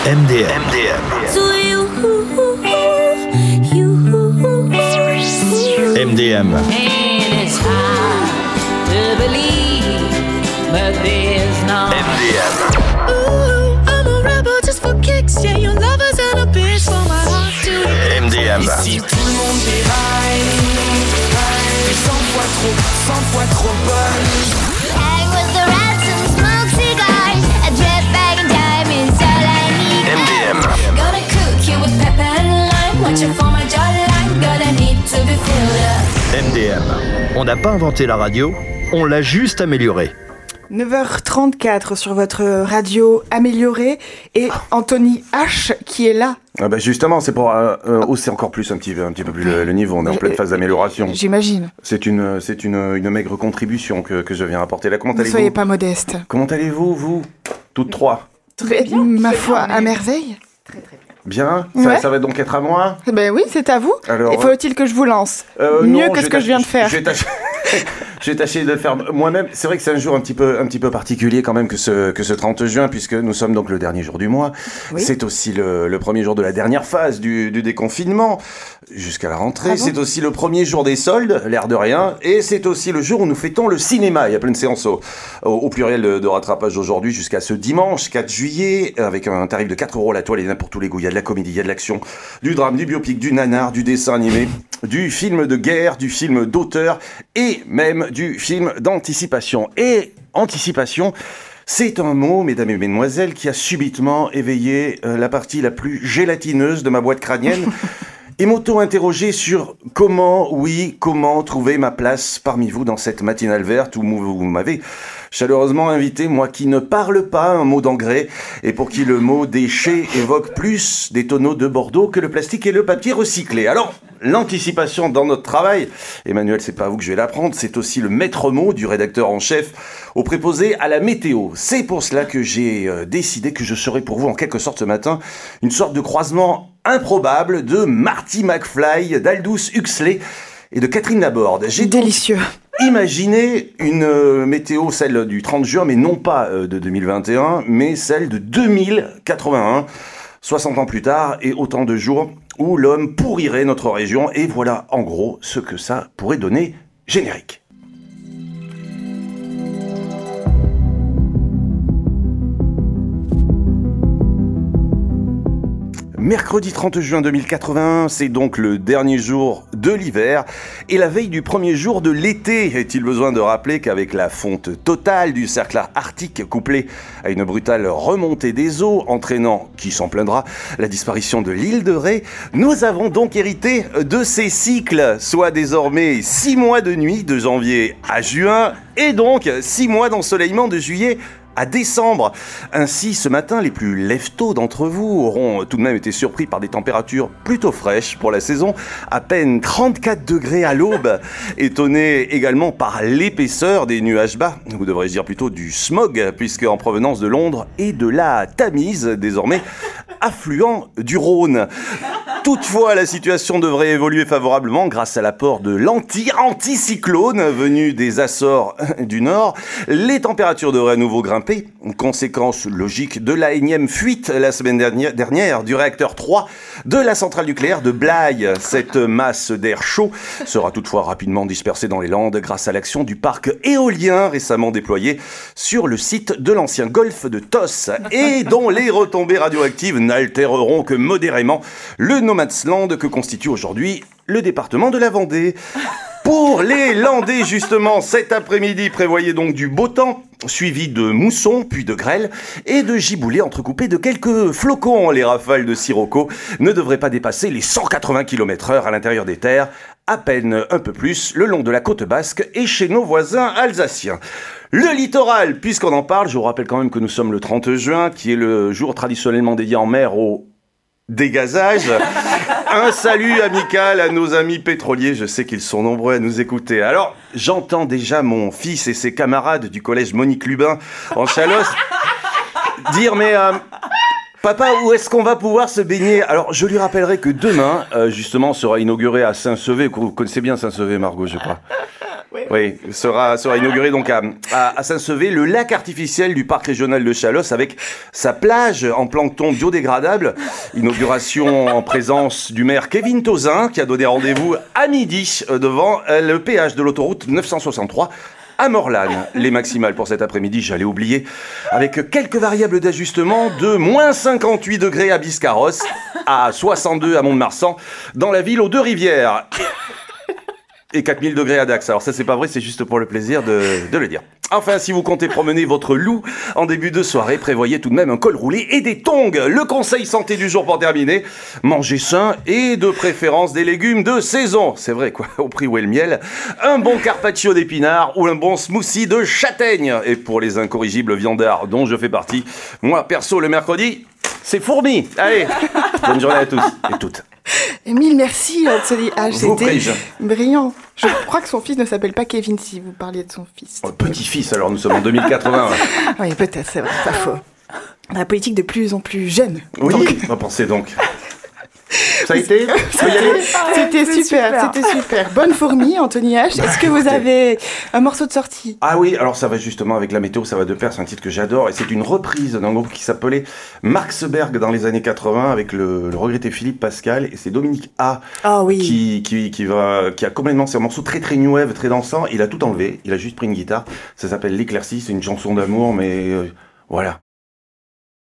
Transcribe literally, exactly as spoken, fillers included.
M D M. M D M. M D M. M D M. M D M. Ici tout le monde déraille, t'es cent fois trop, cent fois trop bonne. I was the rats and smoke cigars, a jet bag and diamonds, all I need. M D M. Gonna cook you with pepper and lime, watch it for my jawline, gonna need to be filled up. M D M. On n'a pas inventé la radio, on l'a juste améliorée. neuf heures trente-quatre sur votre radio améliorée et Anthony H qui est là. Ah bah justement, c'est pour euh, euh, hausser encore plus un petit, un petit peu plus le, le niveau. On est en pleine phase d'amélioration. J'imagine. C'est une, c'est une, une maigre contribution que, que je viens apporter là. Comment Ne allez-vous ? soyez pas modeste. Comment allez-vous, vous ? Toutes trois ? Très bien. Ma foi, à merveille. Très très bien. Bien ça, Ouais. ça va donc être à moi ? Ben oui, c'est à vous. Alors, Et faut-il que je vous lance Euh, Mieux non, que ce que je viens de faire. Je vais tâcher, je vais tâcher de le faire moi-même. C'est vrai que c'est un jour un petit peu, un petit peu particulier quand même que ce, que ce trente juin, puisque nous sommes donc le dernier jour du mois. Oui. C'est aussi le, le premier jour de la dernière phase du, du déconfinement jusqu'à la rentrée. Ah bon ? C'est aussi le premier jour des soldes, l'air de rien. Et c'est aussi le jour où nous fêtons le cinéma. Il y a plein de séances au, au, au pluriel de, de rattrapage aujourd'hui jusqu'à ce dimanche quatre juillet, avec un tarif de quatre euros la toile. Il y en a pour tous les goûts. Il y a de la comédie, il y a de l'action, du drame, du biopic, du nanar, du dessin animé, du film de guerre, du film d'auteur et même du film d'anticipation. Et anticipation, c'est un mot, mesdames et mesdemoiselles, qui a subitement éveillé euh, la partie la plus gélatineuse de ma boîte crânienne et m'auto-interroger sur comment, oui, comment trouver ma place parmi vous dans cette matinale verte où vous m'avez chaleureusement invité, moi qui ne parle pas un mot d'engrais et pour qui le mot déchet évoque plus des tonneaux de Bordeaux que le plastique et le papier recyclé. Alors, l'anticipation dans notre travail, Emmanuel, c'est pas à vous que je vais l'apprendre, c'est aussi le maître mot du rédacteur en chef au préposé à la météo. C'est pour cela que j'ai euh, décidé que je serai pour vous en quelque sorte ce matin une sorte de croisement improbable de Marty McFly, d'Aldous Huxley et de Catherine Laborde. J'ai donc Délicieux. imaginé une euh, météo, celle du trente juin, mais non pas euh, de deux mille vingt et un, mais celle de deux mille quatre-vingt-un, soixante ans plus tard, et autant de jours où l'homme pourrirait notre région. Et voilà en gros ce que ça pourrait donner. Générique. Mercredi trente juin deux mille quatre-vingt-un, c'est donc le dernier jour de l'hiver et la veille du premier jour de l'été. Est-il besoin de rappeler qu'avec la fonte totale du cercle arctique couplée à une brutale remontée des eaux entraînant, qui s'en plaindra, la disparition de l'île de Ré, nous avons donc hérité de ces cycles, soit désormais six mois de nuit de janvier à juin et donc six mois d'ensoleillement de juillet à décembre. Ainsi, ce matin, les plus lève-tôt d'entre vous auront tout de même été surpris par des températures plutôt fraîches pour la saison, à peine trente-quatre degrés à l'aube, étonnés également par l'épaisseur des nuages bas, ou devrais-je dire plutôt du smog, puisque en provenance de Londres et de la Tamise, désormais affluent du Rhône. Toutefois, la situation devrait évoluer favorablement grâce à l'apport de l'anti-anticyclone venu des Açores du Nord. Les températures devraient à nouveau grimper, conséquence logique de la énième fuite la semaine dernière, dernière du réacteur trois de la centrale nucléaire de Blaye. Cette masse d'air chaud sera toutefois rapidement dispersée dans les Landes grâce à l'action du parc éolien récemment déployé sur le site de l'ancien golfe de Tos et dont les retombées radioactives n'altéreront que modérément le no man's land que constitue aujourd'hui le département de la Vendée. Pour les Landais, justement, cet après-midi, prévoyez donc du beau temps, suivi de moussons, puis de grêle, et de giboulées entrecoupées de quelques flocons. Les rafales de sirocco ne devraient pas dépasser les cent quatre-vingts kilomètres heure à l'intérieur des terres, à peine un peu plus le long de la côte basque et chez nos voisins alsaciens. Le littoral, puisqu'on en parle, je vous rappelle quand même que nous sommes le trente juin, qui est le jour traditionnellement dédié en mer au dégazage. Un salut amical à nos amis pétroliers, je sais qu'ils sont nombreux à nous écouter. Alors, j'entends déjà mon fils et ses camarades du collège Monique Lubin en Chalosse dire mais... Euh, Papa, où est-ce qu'on va pouvoir se baigner? Alors, je lui rappellerai que demain, euh, justement, sera inauguré à Saint-Sevé. Vous connaissez bien Saint-Sevé, Margot, je crois. Oui. Oui, sera, sera inauguré donc à, à, à Saint-Sevé le lac artificiel du parc régional de Chalosse avec sa plage en plancton biodégradable. Inauguration en présence du maire Kevin Tauzin qui a donné rendez-vous à midi devant le péage de l'autoroute neuf cent soixante-trois. À Morlagne, les maximales pour cet après-midi, j'allais oublier, avec quelques variables d'ajustement de moins cinquante-huit degrés à Biscarrosse, à soixante-deux à Mont-de-Marsan, dans la ville aux Deux-Rivières, et quatre mille degrés à Dax. Alors ça c'est pas vrai, c'est juste pour le plaisir de, de le dire. Enfin, si vous comptez promener votre loup en début de soirée, prévoyez tout de même un col roulé et des tongs. Le conseil santé du jour pour terminer, mangez sain et de préférence des légumes de saison. C'est vrai quoi, au prix où est le miel. Un bon carpaccio d'épinards ou un bon smoothie de châtaigne. Et pour les incorrigibles viandards dont je fais partie, moi perso le mercredi, c'est fourmi. Allez, bonne journée à tous et toutes. Émile, merci Anthony H. Vous C'était prie-je. brillant. Je crois que son fils ne s'appelle pas Kevin si vous parliez de son fils. Oh, petit-fils, alors nous sommes en deux mille quatre-vingts. Oui, peut-être, c'est vrai, pas faux. La politique de plus en plus jeune. Oui, Donc, on va penser donc. Ça a été? Faut y aller? C'était c'est super, super. c'était super. Bonne fourmi, Anthony H. Est-ce que vous avez un morceau de sortie? Ah oui, alors ça va justement avec la météo, ça va de pair, c'est un titre que j'adore et c'est une reprise d'un groupe qui s'appelait Marxberg dans les années quatre-vingts avec le, le regretté Philippe Pascal et c'est Dominique A Ah oui. qui, qui, qui, va, qui a complètement, c'est un morceau très très new wave, très dansant, il a tout enlevé, il a juste pris une guitare, ça s'appelle L'éclaircie, c'est une chanson d'amour mais euh, voilà.